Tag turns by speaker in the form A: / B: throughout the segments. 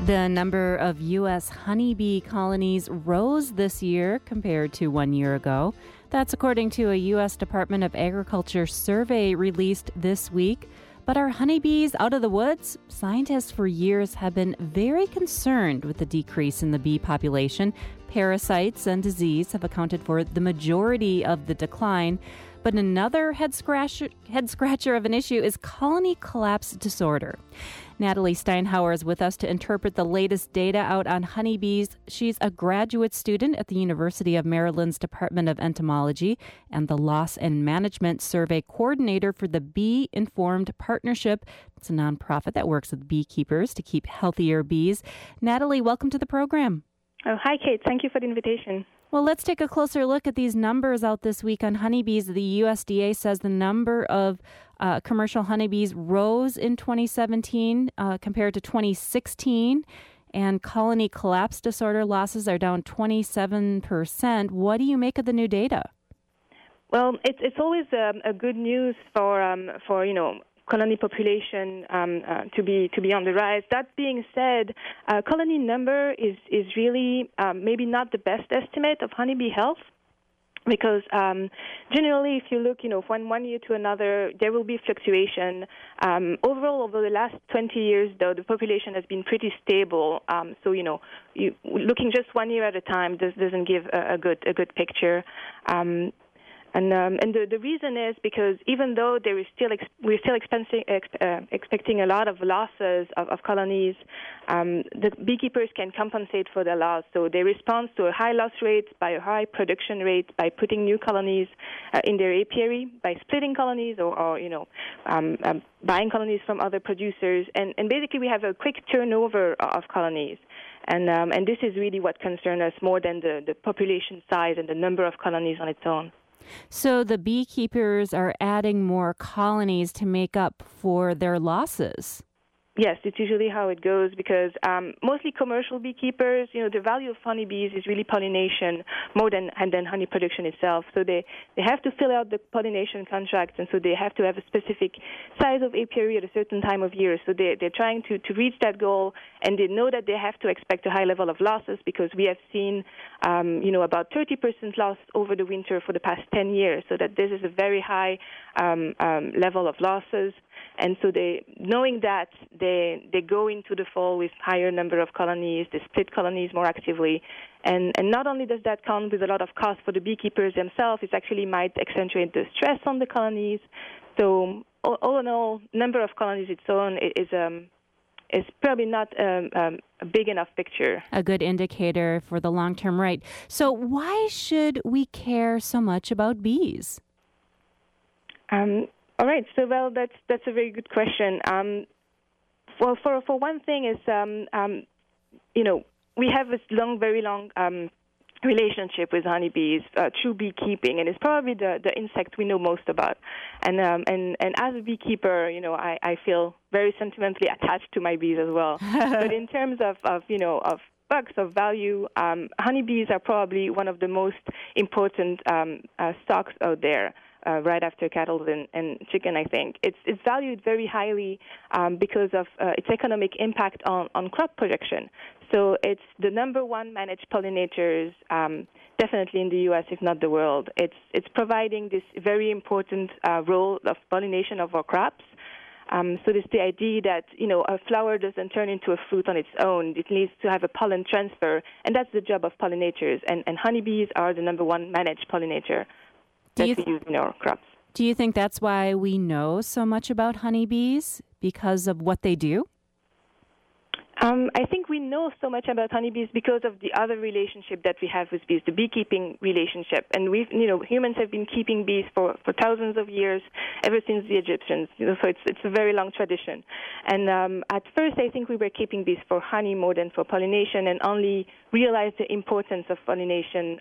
A: The number of U.S. honeybee colonies rose this year compared to 1 year ago. That's according to a U.S. Department of Agriculture survey released this week. But are honeybees out of the woods? Scientists for years have been very concerned with the decrease in the bee population. Parasites and disease have accounted for the majority of the decline. But another head scratcher of an issue is colony collapse disorder. Natalie Steinhauer is with us to interpret the latest data out on honeybees. She's a graduate student at the University of Maryland's Department of Entomology and the Loss and Management Survey Coordinator for the Bee Informed Partnership. It's a nonprofit that works with beekeepers to keep healthier bees. Natalie, welcome to the program.
B: Oh, hi, Kate. Thank you for the invitation.
A: Well, let's take a closer look at these numbers out this week on honeybees. The USDA says the number of commercial honeybees rose in 2017 compared to 2016, and colony collapse disorder losses are down 27%. What do you make of the new data?
B: Well, it's always a good news for colony population to be on the rise. That being said, colony number is really maybe not the best estimate of honeybee health, because generally, if you look, from 1 year to another, there will be fluctuation. Overall, over the last 20 years, though, the population has been pretty stable. So, looking just 1 year at a time doesn't give a good picture. And the reason is because even though we're still expecting a lot of losses of colonies, the beekeepers can compensate for the loss. So they respond to a high loss rate by a high production rate by putting new colonies in their apiary, by splitting colonies or buying colonies from other producers. And basically we have a quick turnover of colonies. And this is really what concerns us more than the population size and the number of colonies on its own.
A: So the beekeepers are adding more colonies to make up for their losses.
B: Yes, it's usually how it goes because mostly commercial beekeepers, the value of honeybees is really pollination more than honey production itself. So they have to fill out the pollination contracts, and so they have to have a specific size of apiary at a certain time of year. So they're trying to reach that goal, and they know that they have to expect a high level of losses because we have seen, about 30% loss over the winter for the past 10 years. So that this is a very high level of losses. And so knowing that, they go into the fall with higher number of colonies, they split colonies more actively. And not only does that come with a lot of cost for the beekeepers themselves, it actually might accentuate the stress on the colonies. So all in all, number of colonies its own is probably not a big enough picture.
A: A good indicator for the long-term rate. So why should we care so much about bees?
B: All right. So, that's a very good question. Well, for one thing is, we have this very long relationship with honeybees through beekeeping, and it's probably the insect we know most about. And as a beekeeper, I feel very sentimentally attached to my bees as well. But in terms of bucks of value, honeybees are probably one of the most important stocks out there. Right after cattle and chicken, I think. It's valued very highly because of its economic impact on crop production. So it's the number one managed pollinators, definitely in the U.S., if not the world. It's providing this very important role of pollination of our crops. So there's the idea that, a flower doesn't turn into a fruit on its own. It needs to have a pollen transfer, and that's the job of pollinators. And honeybees are the number one managed pollinator that we use in our crops.
A: Do you think that's why we know so much about honeybees, because of what they do?
B: I think we know so much about honeybees because of the other relationship that we have with bees, the beekeeping relationship. And humans have been keeping bees for thousands of years, ever since the Egyptians. So it's a very long tradition. And at first, I think we were keeping bees for honey more than for pollination, and only realized the importance of pollination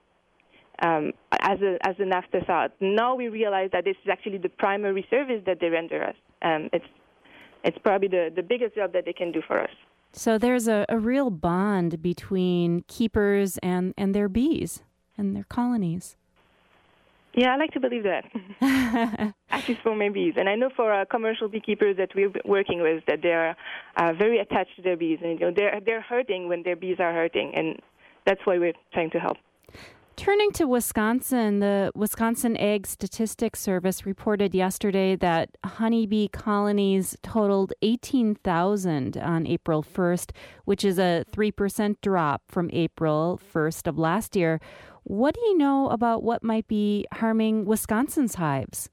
B: as an afterthought. Now we realize that this is actually the primary service that they render us. It's probably the biggest job that they can do for us.
A: So there's a real bond between keepers and their bees and their colonies.
B: Yeah, I like to believe that. At least for my bees. And I know for commercial beekeepers that we're working with that they're very attached to their bees. And they're hurting when their bees are hurting. And that's why we're trying to help.
A: Turning to Wisconsin, the Wisconsin Ag Statistics Service reported yesterday that honeybee colonies totaled 18,000 on April 1st, which is a 3% drop from April 1st of last year. What do you know about what might be harming Wisconsin's hives?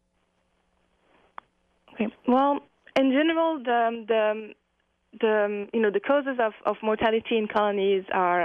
B: Okay. Well, in general, the causes of mortality in colonies are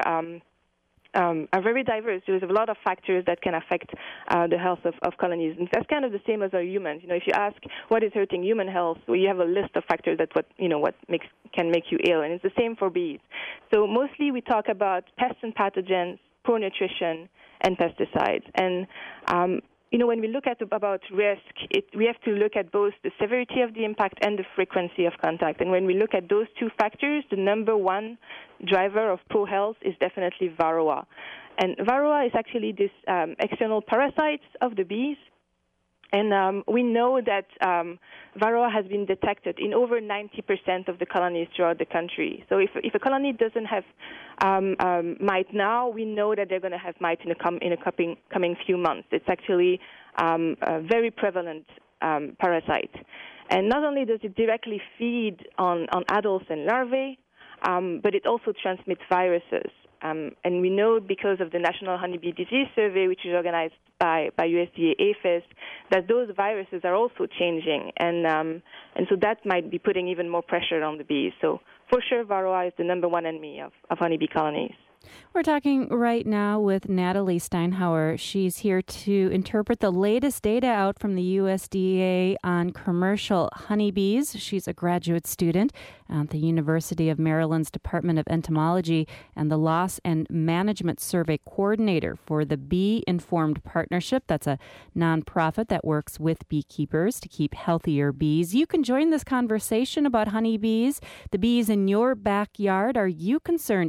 B: very diverse. There's a lot of factors that can affect the health of colonies. And that's kind of the same as our humans. If you ask what is hurting human health, well, you have a list of factors that can make you ill, and it's the same for bees. So mostly we talk about pests and pathogens, poor nutrition, and pesticides. And when we look about risk, we have to look at both the severity of the impact and the frequency of contact. And when we look at those two factors, the number one driver of poor health is definitely Varroa. And Varroa is actually this external parasites of the bees. And we know that Varroa has been detected in over 90% of the colonies throughout the country. So if a colony doesn't have mite now, we know that they're going to have mite in the coming few months. It's actually a very prevalent parasite. And not only does it directly feed on adults and larvae, but it also transmits viruses. And we know because of the National Honeybee Disease Survey, which is organized by USDA APHIS, that those viruses are also changing. And so that might be putting even more pressure on the bees. So for sure, Varroa is the number one enemy of honeybee colonies.
A: We're talking right now with Natalie Steinhauer. She's here to interpret the latest data out from the USDA on commercial honeybees. She's a graduate student at the University of Maryland's Department of Entomology and the Loss and Management Survey Coordinator for the Bee Informed Partnership. That's a nonprofit that works with beekeepers to keep healthier bees. You can join this conversation about honeybees, the bees in your backyard. Are you concerned?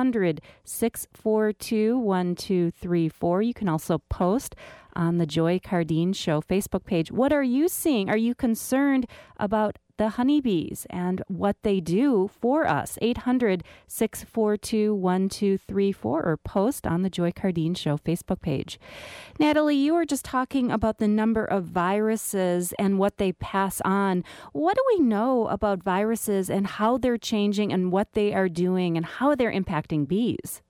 A: 800-642-1234. You can also post on the Joy Cardeen Show Facebook page. What are you seeing? Are you concerned about the honeybees and what they do for us? 800-642-1234 or post on the Joy Cardeen Show Facebook page. Natalie, you were just talking about the number of viruses and what they pass on. What do we know about viruses and how they're changing and what they are doing and how they're impacting bees?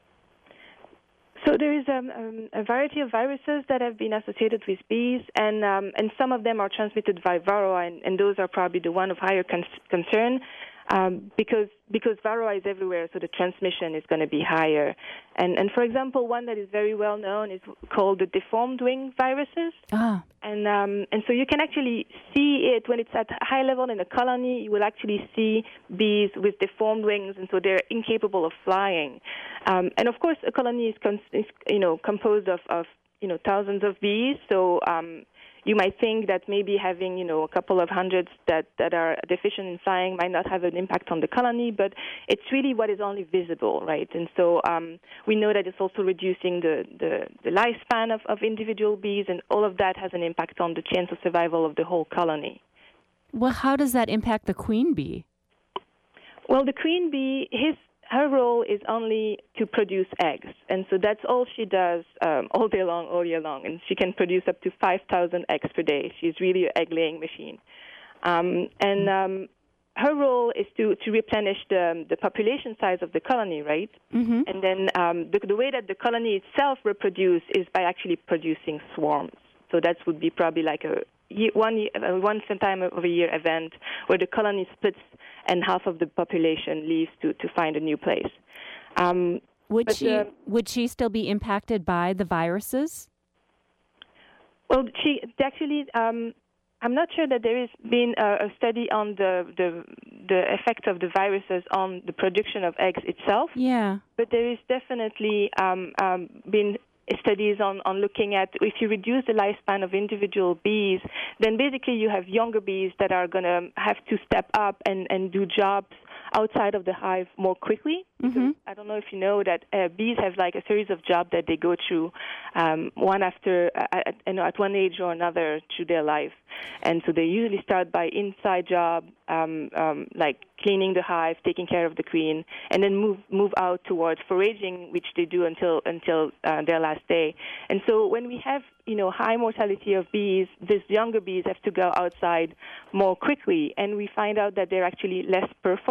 B: So there is a variety of viruses that have been associated with bees, and some of them are transmitted by Varroa, and those are probably the one of higher concern because Varroa is everywhere, so the transmission is going to be higher. And for example, one that is very well known is called the deformed wing viruses. And so you can actually see it when it's at high level in a colony. You will actually see bees with deformed wings, and so they're incapable of flying. And of course, a colony is composed of thousands of bees. So you might think that maybe having a couple of hundreds that are deficient in flying might not have an impact on the colony, but it's really what is only visible, right? And so we know that it's also reducing the lifespan of individual bees, and all of that has an impact on the chance of survival of the whole colony.
A: Well, how does that impact the queen bee?
B: Well, the queen bee, her role is only to produce eggs, and so that's all she does all day long, all year long, and she can produce up to 5,000 eggs per day. She's really an egg-laying machine. Her role is to replenish the population size of the colony, right? Mm-hmm. And then the way that the colony itself reproduces is by actually producing swarms. So that would be probably like a once a time of a year event where the colony splits and half of the population leaves to find a new place.
A: Would she still be impacted by the viruses?
B: Well, she actually. I'm not sure that there has been a study on the effect of the viruses on the production of eggs itself.
A: Yeah.
B: But there is definitely been studies on looking at if you reduce the lifespan of individual bees, then basically you have younger bees that are going to have to step up and do jobs outside of the hive more quickly.
A: Mm-hmm.
B: I don't know if you know that bees have like a series of jobs that they go through, one after, at one age or another through their life. And so they usually start by inside job, like cleaning the hive, taking care of the queen, and then move out towards foraging, which they do until their last day. And so when we have high mortality of bees, these younger bees have to go outside more quickly, and we find out that they're actually less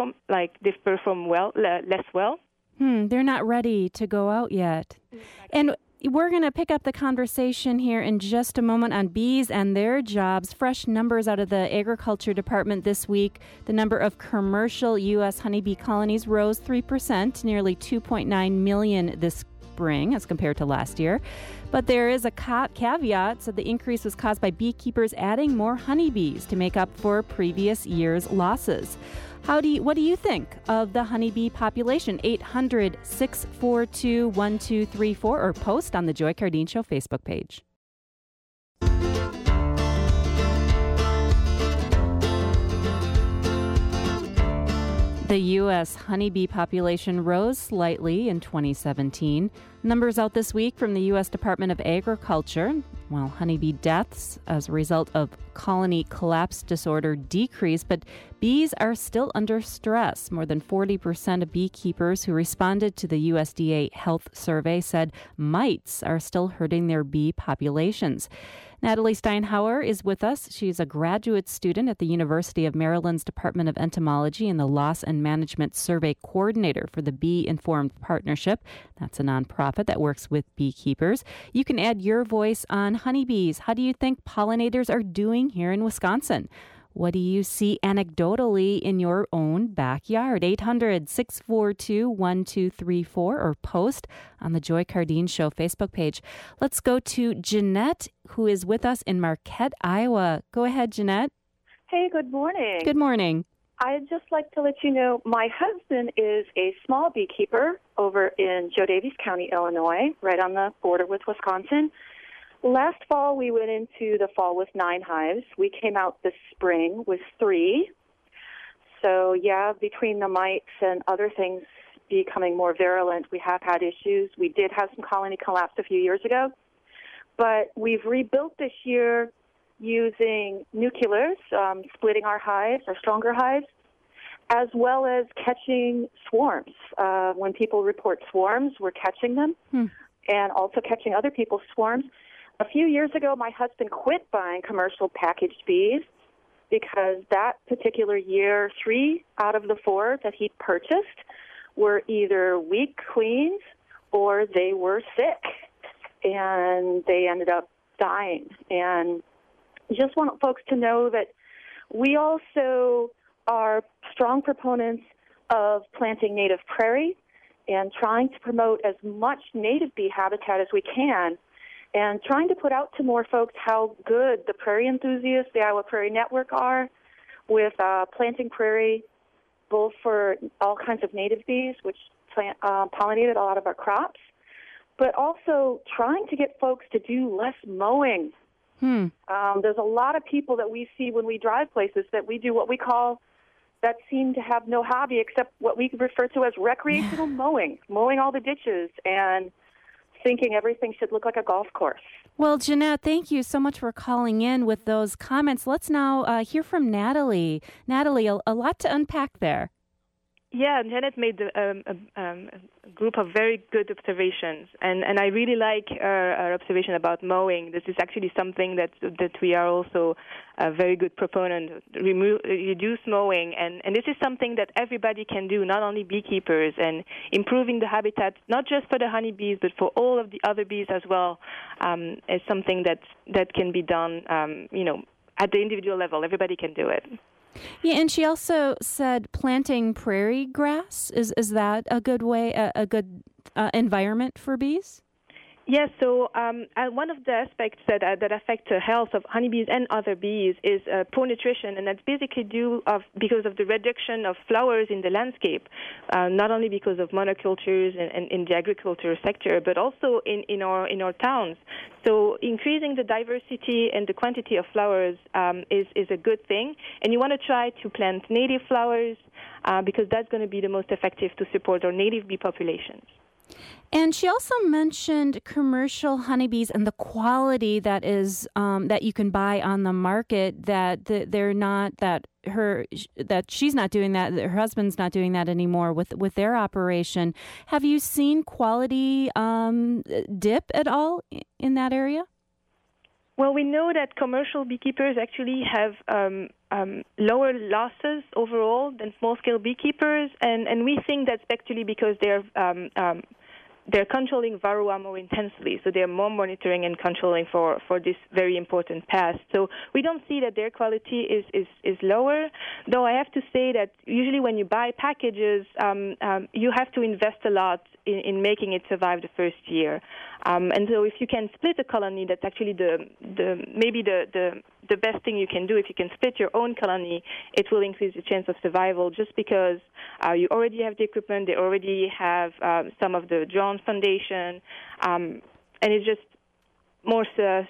B: less well.
A: They're not ready to go out yet. And we're going to pick up the conversation here in just a moment on bees and their jobs. Fresh numbers out of the Agriculture Department this week. The number of commercial U.S. honeybee colonies rose 3%, nearly 2.9 million this spring as compared to last year. But there is a caveat. So the increase was caused by beekeepers adding more honeybees to make up for previous year's losses. What do you think of the honeybee population? 800-642-1234 or post on the Joy Cardine Show Facebook page. The U.S. honeybee population rose slightly in 2017. Numbers out this week from the U.S. Department of Agriculture. While honeybee deaths as a result of colony collapse disorder decreased, but bees are still under stress. More than 40% of beekeepers who responded to the USDA health survey said mites are still hurting their bee populations. Natalie Steinhauer is with us. She's a graduate student at the University of Maryland's Department of Entomology and the Loss and Management Survey Coordinator for the Bee Informed Partnership. That's a nonprofit that works with beekeepers. You can add your voice on honeybees. How do you think pollinators are doing here in Wisconsin? What do you see anecdotally in your own backyard? 800-642-1234 or post on the Joy Cardine Show Facebook page. Let's go to Jeanette, who is with us in Marquette, Iowa. Go ahead, Jeanette.
C: Hey, good morning.
A: Good morning.
C: I'd just like to let you know my husband is a small beekeeper over in Joe Daviess County, Illinois, right on the border with Wisconsin. Last fall, we went into the fall with 9 hives. We came out this spring with 3. So, yeah, between the mites and other things becoming more virulent, we have had issues. We did have some colony collapse a few years ago. But we've rebuilt this year using nuclears, splitting our hives, our stronger hives, as well as catching swarms. When people report swarms, we're catching them and also catching other people's swarms. A few years ago, my husband quit buying commercial packaged bees because that particular year, 3 out of the 4 that he purchased were either weak queens or they were sick, and they ended up dying. And just want folks to know that we also are strong proponents of planting native prairie and trying to promote as much native bee habitat as we can, and trying to put out to more folks how good the prairie enthusiasts, the Iowa Prairie Network, are with planting prairie, both for all kinds of native bees, which pollinated a lot of our crops, but also trying to get folks to do less mowing. There's a lot of people that we see when we drive places that we do what we call, that seem to have no hobby except what we refer to as recreational mowing all the ditches and thinking everything should look like a golf course.
A: Well, Jeanette, thank you so much for calling in with those comments. Let's now hear from Natalie. Natalie, a lot to unpack there.
B: Yeah, Janet made a group of very good observations, and I really like our observation about mowing. This is actually something that we are also a very good proponent. Reduce mowing, and this is something that everybody can do, not only beekeepers, and improving the habitat, not just for the honeybees, but for all of the other bees as well, is something that can be done, at the individual level. Everybody can do it.
A: Yeah, and she also said planting prairie grass. Is that a good way, a good environment for bees?
B: Yes, so one of the aspects that affect the health of honeybees and other bees is poor nutrition, and that's basically because of the reduction of flowers in the landscape, not only because of monocultures and in the agriculture sector, but also in our towns. So increasing the diversity and the quantity of flowers is a good thing, and you want to try to plant native flowers because that's going to be the most effective to support our native bee populations.
A: And she also mentioned commercial honeybees and the quality that is that you can buy on the market. That they're not that she's not doing that. Her husband's not doing that anymore with their operation. Have you seen quality dip at all in that area?
B: Well, we know that commercial beekeepers actually have lower losses overall than small-scale beekeepers, and we think that's actually because they're controlling varroa more intensely, so they're more monitoring and controlling for this very important pest. So we don't see that their quality is lower, though I have to say that usually when you buy packages, you have to invest a lot in making it survive the first year. And so if you can split a colony, that's actually the best thing you can do. If you can split your own colony, it will increase the chance of survival just because you already have the equipment, they already have some of the drone foundation, and it's just more,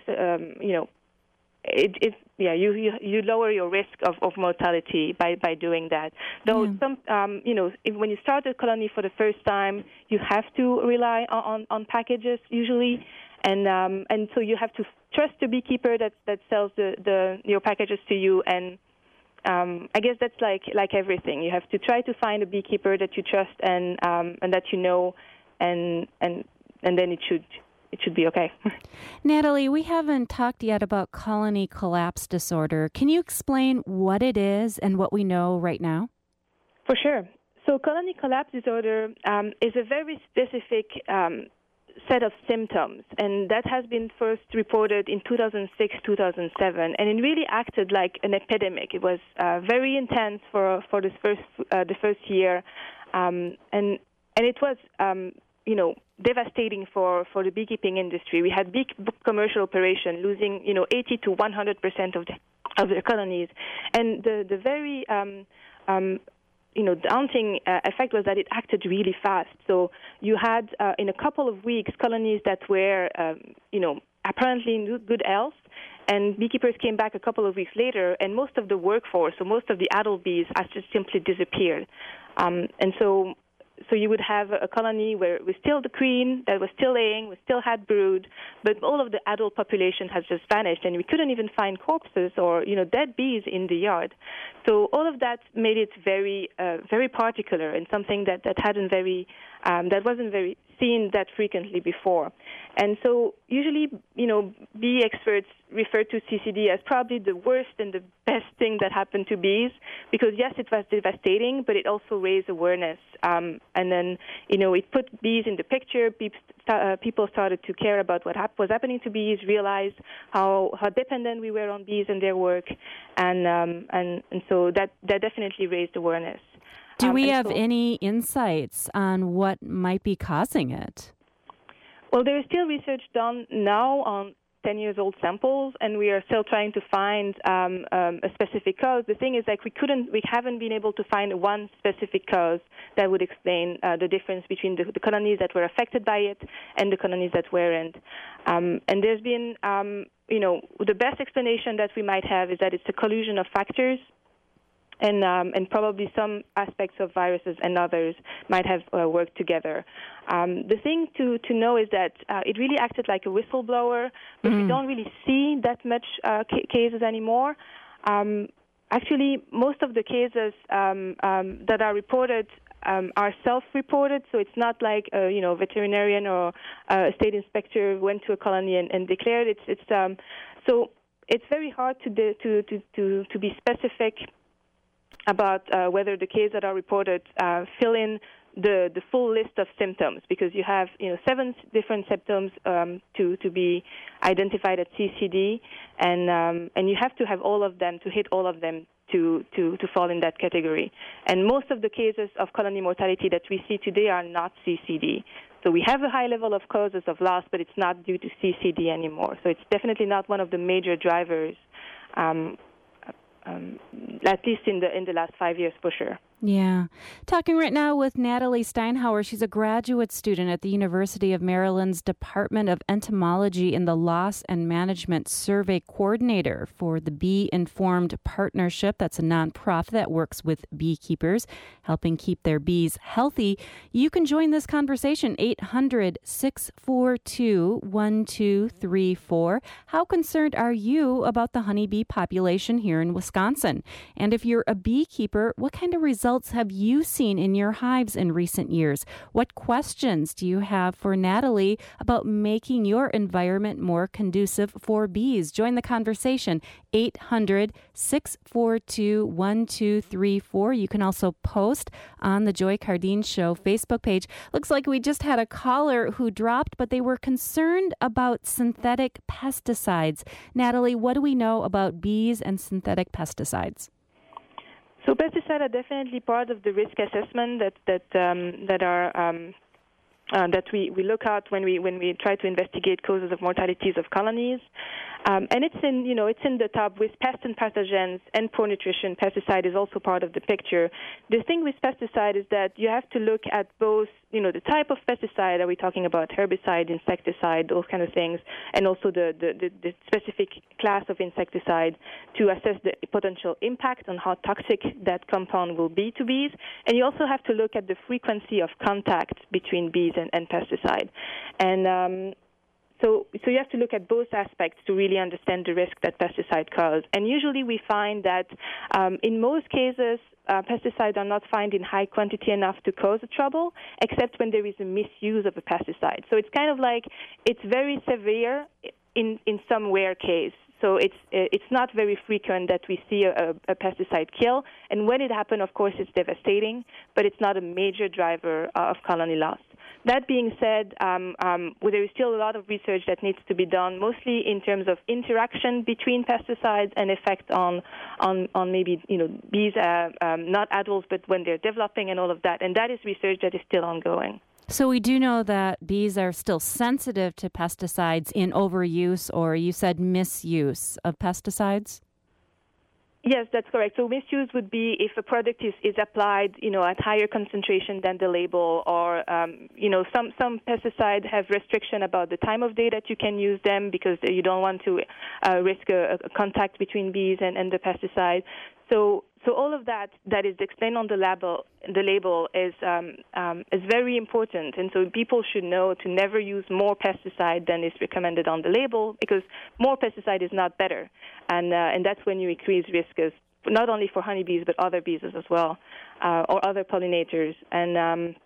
B: you lower your risk of mortality by doing that. Though when you start a colony for the first time, you have to rely on packages usually, and so you have to trust the beekeeper that sells your packages to you. And I guess that's like everything. You have to try to find a beekeeper that you trust and that you know, and then it should be okay.
A: Natalie, we haven't talked yet about colony collapse disorder. Can you explain what it is and what we know right now?
B: For sure. So colony collapse disorder is a very specific set of symptoms, and that has been first reported in 2006, 2007, and it really acted like an epidemic. It was very intense for the first year, and it was devastating for the beekeeping industry. We had big commercial operations losing 80 to 100% of their colonies, and the very daunting effect was that it acted really fast. So you had, in a couple of weeks, colonies that were, apparently in good health, and beekeepers came back a couple of weeks later, and most of the workforce, so most of the adult bees, has just simply disappeared. And so you would have a colony where it was still the queen that was still laying, we still had brood, but all of the adult population has just vanished, and we couldn't even find corpses or dead bees in the yard. So all of that made it very very particular and something that wasn't very seen that frequently before. And so usually bee experts refer to CCD as probably the worst and the best thing that happened to bees, because yes, it was devastating, but it also raised awareness. And then it put bees in the picture. People started to care about what was happening to bees, realized how dependent we were on bees and their work, and so that definitely raised awareness.
A: Do we have any insights on what might be causing it?
B: Well, there is still research done now on 10-year-old samples, and we are still trying to find a specific cause. The thing is, we haven't been able to find one specific cause that would explain the difference between the colonies that were affected by it and the colonies that weren't. And there's been, the best explanation that we might have is that it's a collusion of factors. And probably some aspects of viruses and others might have worked together. The thing to know is that it really acted like a whistleblower, but we don't really see that much cases anymore. Actually, most of the cases that are reported are self-reported, so it's not like a veterinarian or a state inspector went to a colony and declared it. So it's very hard to be specific about whether the cases that are reported fill in the full list of symptoms, because you have 7 different symptoms to be identified at CCD, and you have to have all of them to hit all of them to fall in that category. And most of the cases of colony mortality that we see today are not CCD. So we have a high level of causes of loss, but it's not due to CCD anymore. So it's definitely not one of the major drivers, at least in the last 5 years for sure.
A: Yeah. Talking right now with Natalie Steinhauer. She's a graduate student at the University of Maryland's Department of Entomology and the Loss and Management Survey Coordinator for the Bee Informed Partnership. That's a nonprofit that works with beekeepers, helping keep their bees healthy. You can join this conversation, 800-642-1234. How concerned are you about the honeybee population here in Wisconsin? And if you're a beekeeper, what kind of results have you seen in your hives in recent years? What questions do you have for Natalie about making your environment more conducive for bees? Join the conversation, 800-642-1234. You can also post on the Joy Cardeen Show Facebook page. Looks like we just had a caller who dropped, but they were concerned about synthetic pesticides. Natalie, what do we know about bees and synthetic pesticides?
B: So pesticides are definitely part of the risk assessment that we look at when we try to investigate causes of mortalities of colonies, and it's in the top with pests and pathogens and poor nutrition. Pesticide is also part of the picture. The thing with pesticide is that you have to look at both the type of pesticide. Are we talking about herbicide, insecticide, those kind of things, and also the specific class of insecticide to assess the potential impact on how toxic that compound will be to bees. And you also have to look at the frequency of contact between bees and pesticide. And so you have to look at both aspects to really understand the risk that pesticide cause. And usually we find that in most cases, pesticides are not found in high quantity enough to cause a trouble, except when there is a misuse of a pesticide. So it's kind of like it's very severe in some rare case. So it's not very frequent that we see a pesticide kill. And when it happens, of course, it's devastating, but it's not a major driver of colony loss. That being said, there is still a lot of research that needs to be done, mostly in terms of interaction between pesticides and effect on maybe bees, not adults, but when they're developing and all of that. And that is research that is still ongoing.
A: So we do know that bees are still sensitive to pesticides in overuse, or you said misuse of pesticides?
B: Yes, that's correct. So misuse would be if a product is applied, at higher concentration than the label, or some pesticides have restriction about the time of day that you can use them because you don't want to risk a contact between bees and the pesticide. So all of that is explained on the label is very important, and so people should know to never use more pesticide than is recommended on the label, because more pesticide is not better, and that's when you increase risk not only for honeybees but other bees as well, or other pollinators. And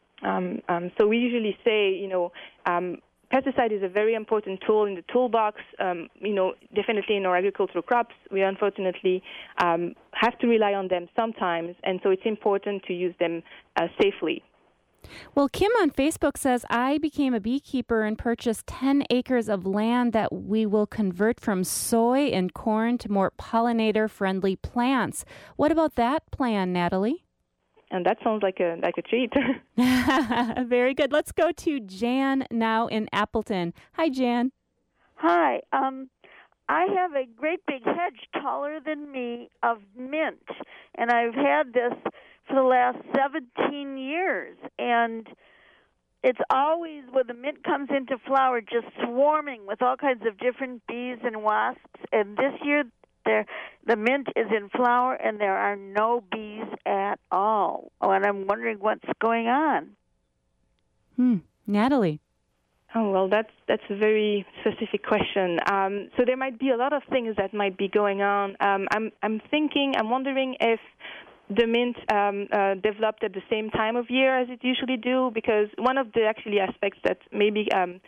B: so we usually say, pesticide is a very important tool in the toolbox. Definitely in our agricultural crops, we unfortunately have to rely on them sometimes, and so it's important to use them safely.
A: Well, Kim on Facebook says, I became a beekeeper and purchased 10 acres of land that we will convert from soy and corn to more pollinator-friendly plants. What about that plan, Natalie?
B: And that sounds like a treat.
A: Very good. Let's go to Jan now in Appleton. Hi, Jan.
D: Hi. I have a great big hedge taller than me of mint, and I've had this for the last 17 years. And it's always, when the mint comes into flower, just swarming with all kinds of different bees and wasps. And this year, the mint is in flower, and there are no bees at all. Oh, and I'm wondering what's going on.
A: Natalie.
B: Oh, well, that's a very specific question. So there might be a lot of things that might be going on. I'm wondering if the mint developed at the same time of year as it usually do, because one of the aspects that maybe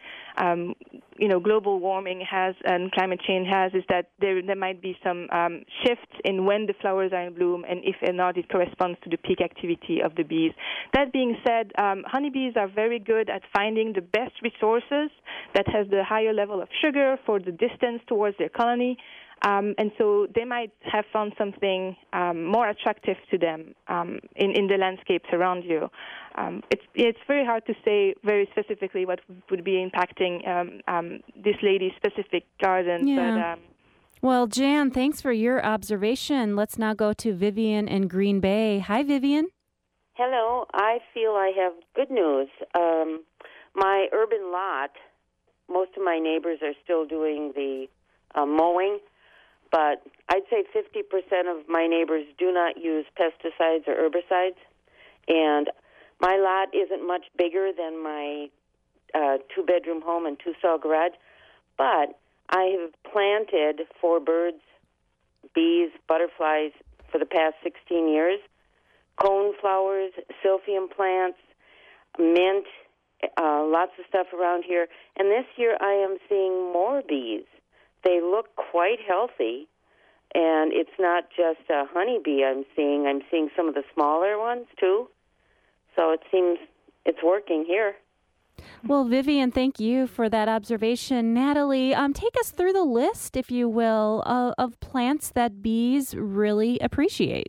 B: global warming has and climate change has is that there might be some shifts in when the flowers are in bloom, and if or not it corresponds to the peak activity of the bees. That being said, honeybees are very good at finding the best resources that has the higher level of sugar for the distance towards their colony. And so they might have found something more attractive to them in the landscapes around you. It's very hard to say very specifically what would be impacting this lady's specific garden.
A: Yeah. Well, Jan, thanks for your observation. Let's now go to Vivian in Green Bay. Hi, Vivian.
E: Hello. I feel I have good news. My urban lot, most of my neighbors are still doing the mowing, but I'd say 50% of my neighbors do not use pesticides or herbicides. And my lot isn't much bigger than my two-bedroom home and two-stall garage, but I have planted for birds, bees, butterflies for the past 16 years, coneflowers, silphium plants, mint, lots of stuff around here. And this year I am seeing more bees. They look quite healthy, and it's not just a honeybee I'm seeing some of the smaller ones too. So it seems it's working here.
A: Well, Vivian, thank you for that observation. Natalie, take us through the list, if you will, of plants that bees really appreciate.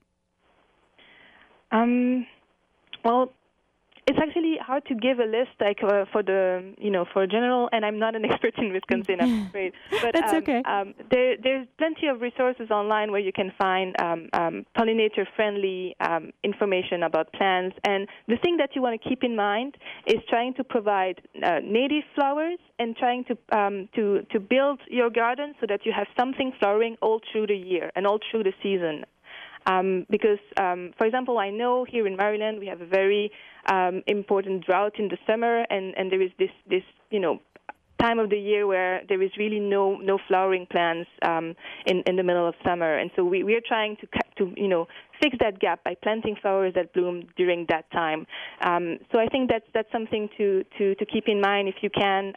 B: Well, it's actually hard to give a list for general, and I'm not an expert in Wisconsin, I'm afraid. But
A: that's okay.
B: There's plenty of resources online where you can find pollinator-friendly information about plants. And the thing that you want to keep in mind is trying to provide native flowers and trying to build your garden so that you have something flowering all through the year and all through the season. Because, for example, I know here in Maryland we have a very important drought in the summer, and there is this time of the year where there is really no flowering plants in the middle of summer, and so we are trying to fix that gap by planting flowers that bloom during that time. So I think that's something to keep in mind if you can.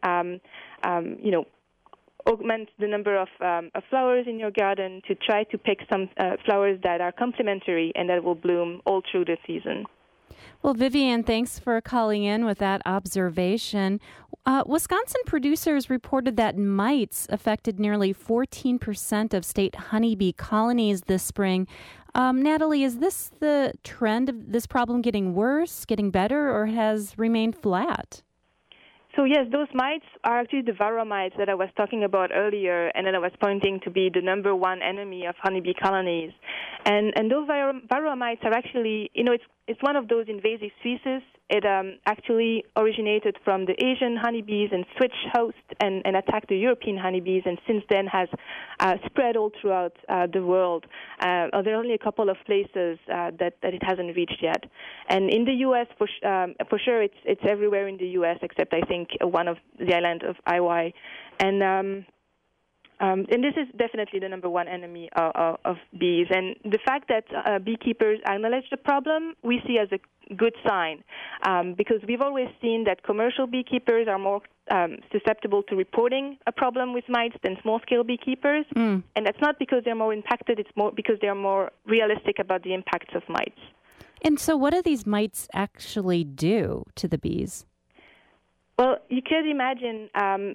B: Augment the number of flowers in your garden to try to pick some flowers that are complementary and that will bloom all through the season.
A: Well, Vivian, thanks for calling in with that observation. Wisconsin producers reported that mites affected nearly 14% of state honeybee colonies this spring. Natalie, is this the trend of this problem getting worse, getting better, or has remained flat?
B: So yes, those mites are actually the varroa mites that I was talking about earlier, and that I was pointing to be the number one enemy of honeybee colonies. And those varroa mites are actually, it's one of those invasive species. It actually originated from the Asian honeybees and switched host and attacked the European honeybees, and since then has spread all throughout the world. There are only a couple of places that it hasn't reached yet. And in the U.S., for sure, it's everywhere in the U.S. except I think one of the island of Hawaii. And this is definitely the number one enemy of bees. And the fact that beekeepers acknowledge the problem, we see as a good sign, because we've always seen that commercial beekeepers are more susceptible to reporting a problem with mites than small-scale beekeepers. And that's not because they're more impacted, it's more because they're more realistic about the impacts of mites.
A: And so what do these mites actually do to the bees?
B: Well, you could imagine,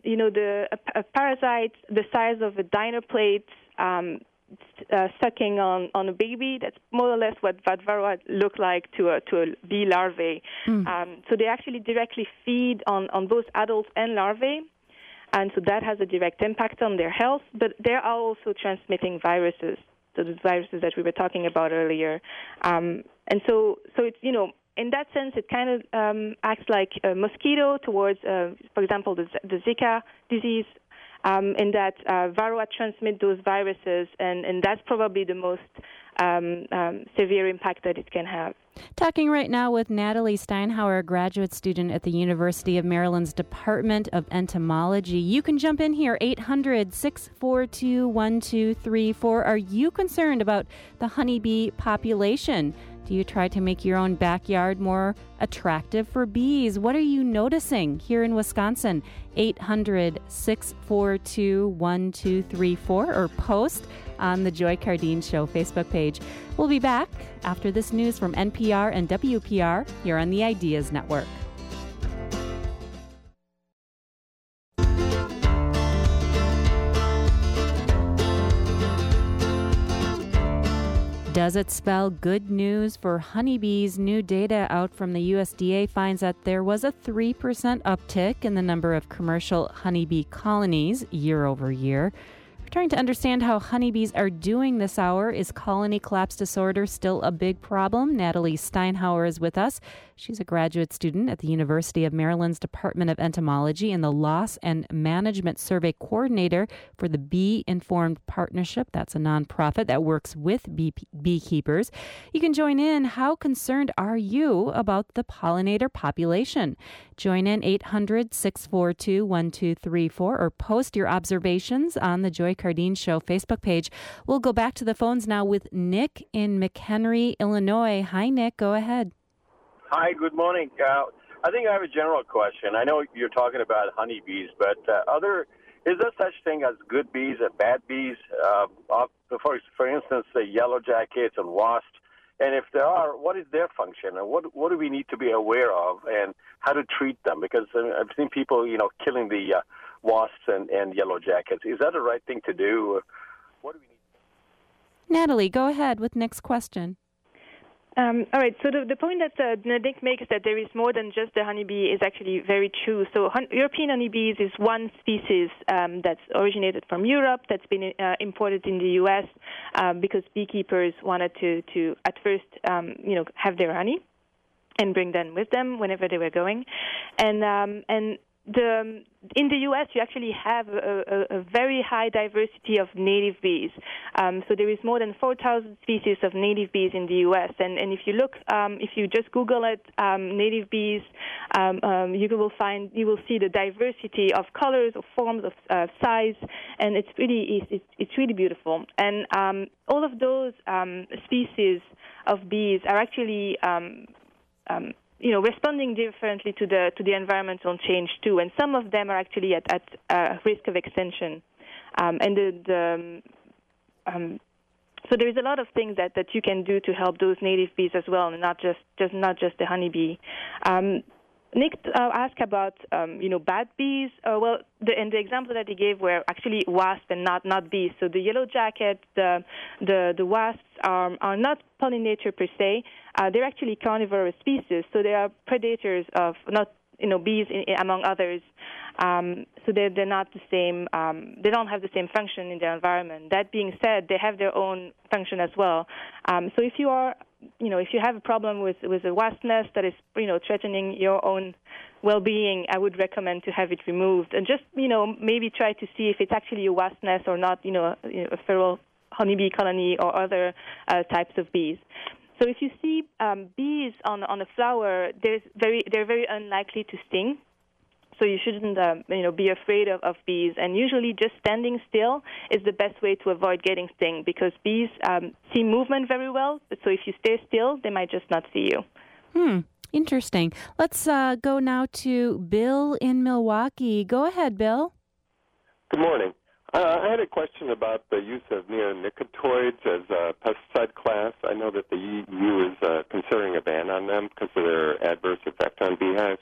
B: a parasite the size of a dinner plate sucking on a baby. That's more or less what varroa look like to a bee larvae. So they actually directly feed on both adults and larvae, and so that has a direct impact on their health. But they are also transmitting viruses, so the viruses that we were talking about earlier. And so it's, in that sense, it kind of acts like a mosquito towards, for example, the Zika disease, in that varroa transmit those viruses, and that's probably the most severe impact that it can have.
A: Talking right now with Natalie Steinhauer, a graduate student at the University of Maryland's Department of Entomology. You can jump in here, 800-642-1234. Are you concerned about the honeybee population? Do you try to make your own backyard more attractive for bees? What are you noticing here in Wisconsin? 800-642-1234 or post on the Joy Cardine Show Facebook page. We'll be back after this news from NPR and WPR here on the Ideas Network. Does it spell good news for honeybees? New data out from the USDA finds that there was a 3% uptick in the number of commercial honeybee colonies year over year. We're trying to understand how honeybees are doing this hour. Is colony collapse disorder still a big problem? Natalie Steinhauer is with us. She's a graduate student at the University of Maryland's Department of Entomology and the Loss and Management Survey Coordinator for the Bee Informed Partnership. That's a nonprofit that works with beekeepers. You can join in. How concerned are you about the pollinator population? Join in 800-642-1234 or post your observations on the Joy Cardine Show Facebook page. We'll go back to the phones now with Nick in McHenry, Illinois. Hi, Nick. Go ahead.
F: Hi, good morning. I think I have a general question. I know you're talking about honeybees, but is there such thing as good bees and bad bees? For instance, the yellow jackets and wasps. And if there are, what is their function? And what do we need to be aware of and how to treat them? Because I've seen people, killing the wasps and yellow jackets. Is that the right thing to do? What do we need?
A: Natalie, go ahead with next question.
B: All right. So the point that Nick makes that there is more than just the honeybee is actually very true. So European honeybees is one species that's originated from Europe that's been imported in the U.S. Because beekeepers wanted to at first have their honey and bring them with them whenever they were going, in the U.S., you actually have a very high diversity of native bees. So there is more than 4,000 species of native bees in the U.S. And if you look, if you just Google it, native bees, you will see the diversity of colors, of forms, of size, and it's really beautiful. And all of those species of bees are actually responding differently to the environmental change too, and some of them are actually at risk of extinction. So there is a lot of things that you can do to help those native bees as well, and not just the honeybee. Nick asked about bad bees. The example that he gave were actually wasps and not bees. So the yellow jacket, the wasps are not pollinator per se. They're actually carnivorous species, so they are predators of bees among others. So they're not the same. They don't have the same function in their environment. That being said, they have their own function as well. So if you are if you have a problem with a wasp nest that is, threatening your own well-being, I would recommend to have it removed and just, maybe try to see if it's actually a wasp nest or not, a feral honeybee colony or other types of bees. So if you see bees on a flower, they're very unlikely to sting. So you shouldn't, be afraid of bees. And usually just standing still is the best way to avoid getting stung because bees see movement very well. So if you stay still, they might just not see you.
A: Interesting. Let's go now to Bill in Milwaukee. Go ahead, Bill.
G: Good morning. I had a question about the use of neonicotinoids as a pesticide class. I know that the EU is considering a ban on them because of their adverse effect on beehives.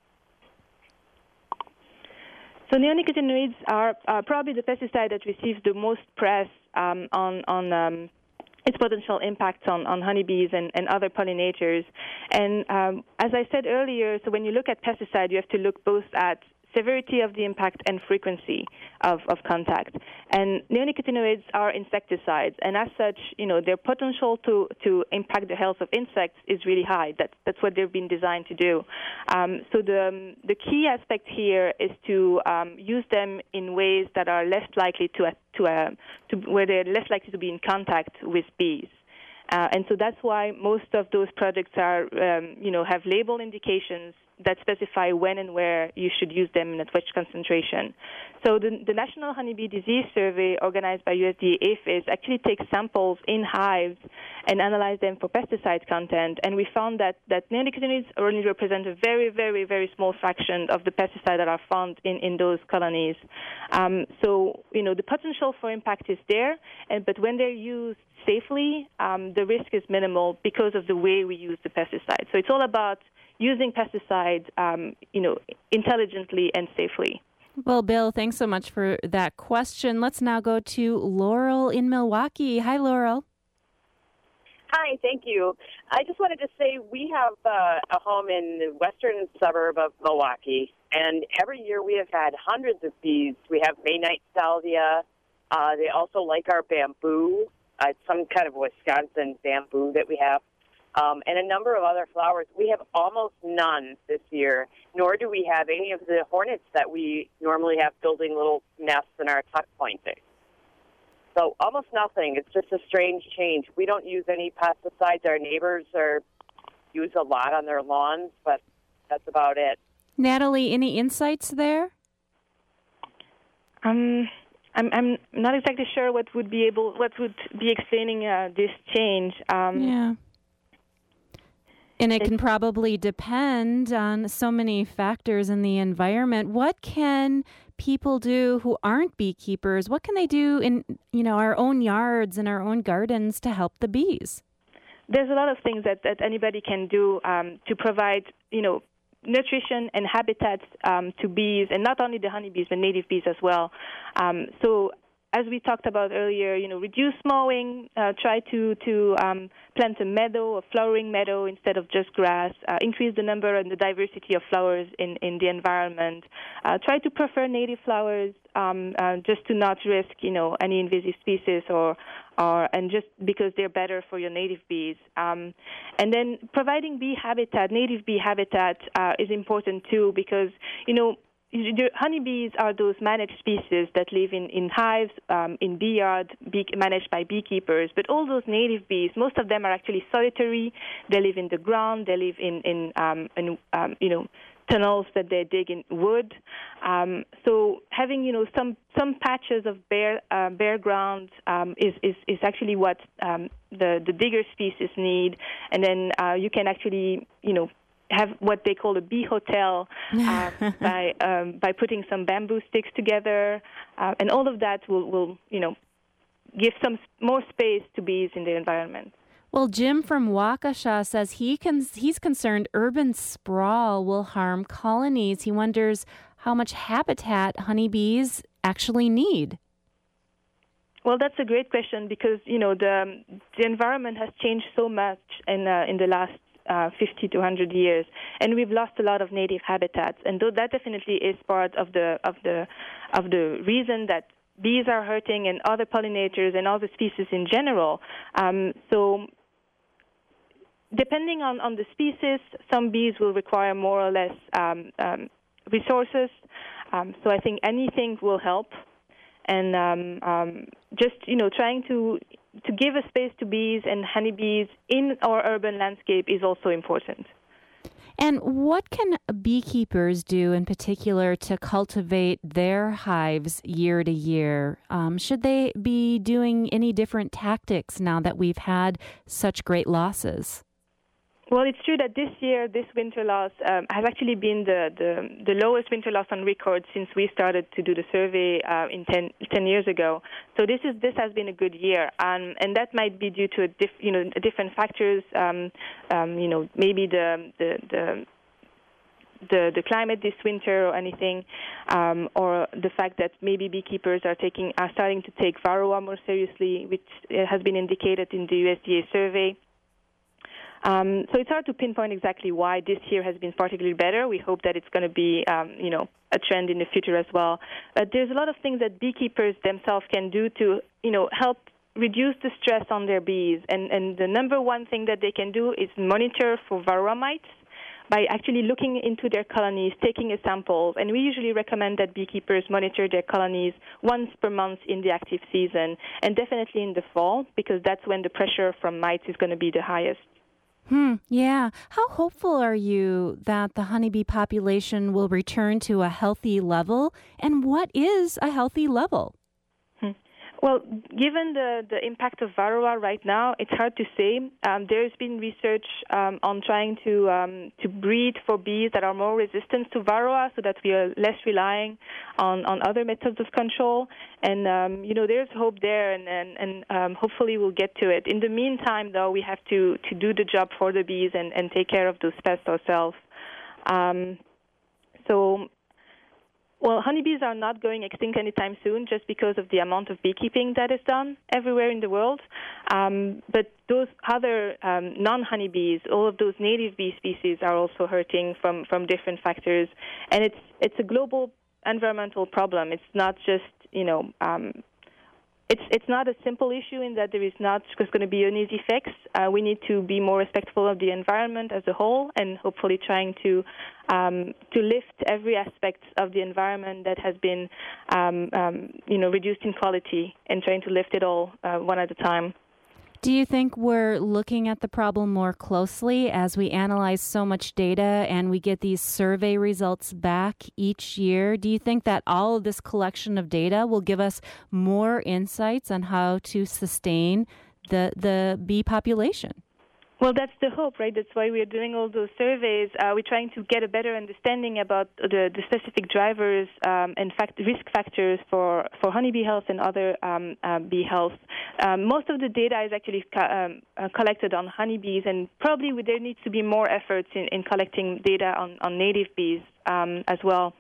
B: So neonicotinoids are probably the pesticide that receives the most press on its potential impact on honeybees and other pollinators. And as I said earlier, so when you look at pesticide, you have to look both at severity of the impact and frequency of contact. And neonicotinoids are insecticides, and as such, their potential to impact the health of insects is really high. That's what they've been designed to do. So the key aspect here is to use them in ways that are less likely to where they're less likely to be in contact with bees. And so that's why most of those products are, have label indications that specify when and where you should use them and at which concentration. So the National Honeybee Disease Survey organized by USDA APHIS actually takes samples in hives and analyze them for pesticide content, and we found that neonicotinoids only represent a very, very, very small fraction of the pesticides that are found in those colonies. So, the potential for impact is there, but when they're used safely, the risk is minimal because of the way we use the pesticide. So it's all about using pesticides, intelligently and safely.
A: Well, Bill, thanks so much for that question. Let's now go to Laurel in Milwaukee. Hi, Laurel.
H: Hi, thank you. I just wanted to say we have a home in the western suburb of Milwaukee, and every year we have had hundreds of bees. We have May-night salvia. They also like our bamboo. It's some kind of Wisconsin bamboo that we have, and a number of other flowers. We have almost none this year, nor do we have any of the hornets that we normally have building little nests in our tuck pointing. So almost nothing. It's just a strange change. We don't use any pesticides. Our neighbors use a lot on their lawns, but that's about it.
A: Natalie, any insights there?
B: I'm not exactly sure what would be explaining this change.
A: Yeah. And it can probably depend on so many factors in the environment. What can people do who aren't beekeepers? What can they do in our own yards and our own gardens to help the bees?
B: There's a lot of things that anybody can do to provide nutrition and habitats to bees, and not only the honeybees but native bees as well. So as we talked about earlier, reduce mowing, try to plant a meadow, a flowering meadow instead of just grass, increase the number and the diversity of flowers in the environment, try to prefer native flowers just to not risk, any invasive species and just because they're better for your native bees. And then providing native bee habitat is important too because, the honeybees are those managed species that live in hives, in bee yards, managed by beekeepers. But all those native bees, most of them are actually solitary. They live in the ground. They live in tunnels that they dig in wood. So having some patches of bare ground is actually what the bigger species need. And then you can actually have what they call a bee hotel by putting some bamboo sticks together, and all of that will give some more space to bees in the environment.
A: Well, Jim from Waukesha says he's concerned urban sprawl will harm colonies. He wonders how much habitat honeybees actually need.
B: Well, that's a great question because the environment has changed so much in the last 50 to 100 years, and we've lost a lot of native habitats, and that definitely is part of the reason that bees are hurting and other pollinators and other species in general. So depending on the species, some bees will require more or less resources. So I think anything will help, and just trying to give a space to bees and honeybees in our urban landscape is also important.
A: And what can beekeepers do in particular to cultivate their hives year to year? Should they be doing any different tactics now that we've had such great losses?
B: Well, it's true that this winter loss has actually been the lowest winter loss on record since we started to do the survey 10 years ago. So this has been a good year, and that might be due to different factors. Maybe the climate this winter or anything, or the fact that maybe beekeepers are starting to take varroa more seriously, which has been indicated in the USDA survey. So it's hard to pinpoint exactly why this year has been particularly better. We hope that it's going to be, a trend in the future as well. But there's a lot of things that beekeepers themselves can do to, help reduce the stress on their bees. And the number one thing that they can do is monitor for varroa mites by actually looking into their colonies, taking a sample. And we usually recommend that beekeepers monitor their colonies once per month in the active season, and definitely in the fall, because that's when the pressure from mites is going to be the highest.
A: Yeah. How hopeful are you that the honeybee population will return to a healthy level? And what is a healthy level?
B: Well, given the impact of varroa right now, it's hard to say. There's been research on trying to breed for bees that are more resistant to varroa, so that we are less relying on other methods of control. And there's hope there, and hopefully we'll get to it. In the meantime, though, we have to do the job for the bees and take care of those pests ourselves. Well, honeybees are not going extinct anytime soon just because of the amount of beekeeping that is done everywhere in the world. But those other non-honeybees, all of those native bee species are also hurting from different factors. And it's a global environmental problem. It's not just, it's not a simple issue in that there is not just going to be an easy fix. We need to be more respectful of the environment as a whole, and hopefully trying to lift every aspect of the environment that has been, reduced in quality, and trying to lift it all one at a time.
A: Do you think we're looking at the problem more closely as we analyze so much data and we get these survey results back each year? Do you think that all of this collection of data will give us more insights on how to sustain the bee population?
B: Well, that's the hope, right? That's why we're doing all those surveys. We're trying to get a better understanding about the specific drivers and risk factors for honeybee health and other bee health. Most of the data is actually collected on honeybees, and probably there needs to be more efforts in collecting data on native bees as well.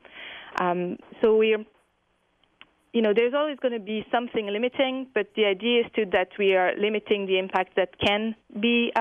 B: So we're there's always going to be something limiting, but the idea is that we are limiting the impact that can be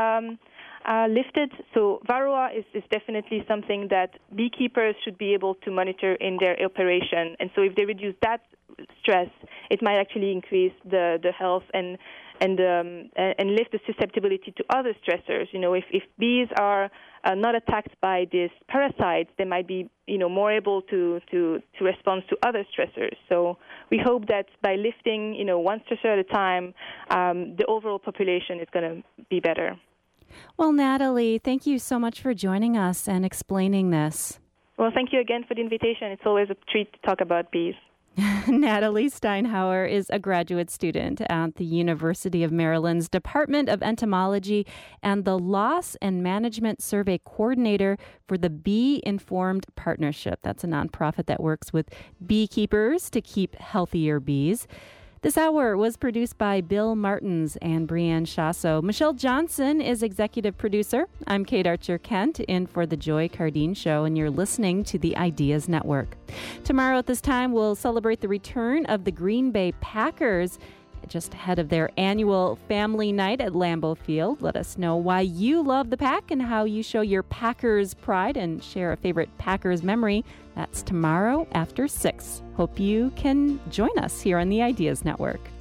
B: lifted. So Varroa is definitely something that beekeepers should be able to monitor in their operation. And so if they reduce that stress, it might actually increase the health and lift the susceptibility to other stressors. If bees are not attacked by these parasites, they might be more able to respond to other stressors. So we hope that by lifting one stressor at a time, the overall population is going to be better.
A: Well, Natalie, thank you so much for joining us and explaining this.
B: Well, thank you again for the invitation. It's always a treat to talk about bees.
A: Natalie Steinhauer is a graduate student at the University of Maryland's Department of Entomology and the Loss and Management Survey Coordinator for the Bee Informed Partnership. That's a nonprofit that works with beekeepers to keep healthier bees. This hour was produced by Bill Martins and Brianne Shasso. Michelle Johnson is executive producer. I'm Kate Archer-Kent in for The Joy Cardine Show, and you're listening to the Ideas Network. Tomorrow at this time, we'll celebrate the return of the Green Bay Packers just ahead of their annual family night at Lambeau Field. Let us know why you love the Pack and how you show your Packers pride, and share a favorite Packers memory. That's tomorrow after 6. Hope you can join us here on the Ideas Network.